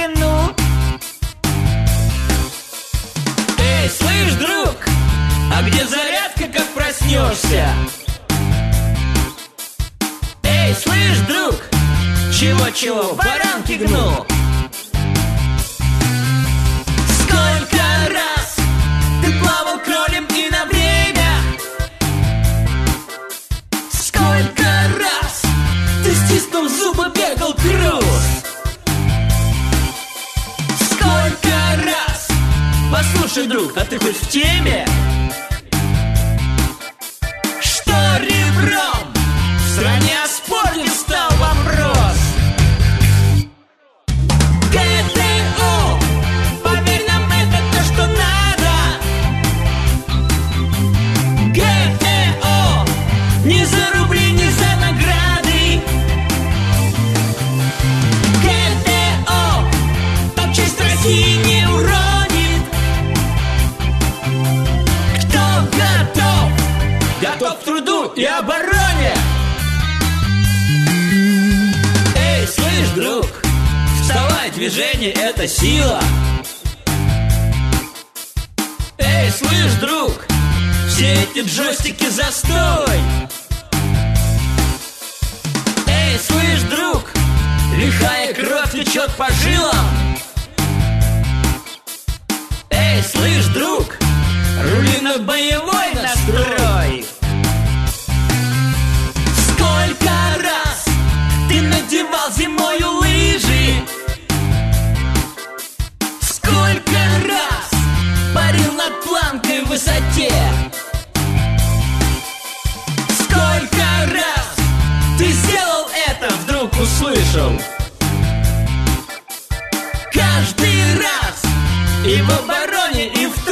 загляну. Эй, слышь, друг, а где зарядка, как проснешься? Эй, слышь, друг, чего-чего, баранки гну? Сколько раз ты плавал кролем и на время? Сколько раз ты, стиснув зубы, бегал круз? Сколько раз? Послушай, друг, а ты хоть в теме? Что ребром в стране спорен стал вопрос? ГТО, поверь нам, это то, что надо. ГТО, не за рубли, не за награды. ГТО, так честь России не уронит. Кто готов к труду и обороне? Эй, слышь, друг, вставай, движение — это сила. Эй, слышь, друг, все эти джойстики — застой. Эй, слышь, друг, лихая кровь течет по жилам. Эй, слышь, друг, рули на боевой настрой. Сколько раз ты надевал зимою лыжи? Сколько раз парил над планкой в высоте? Сколько раз ты сделал это, вдруг услышал? Каждый раз и в обороне, и в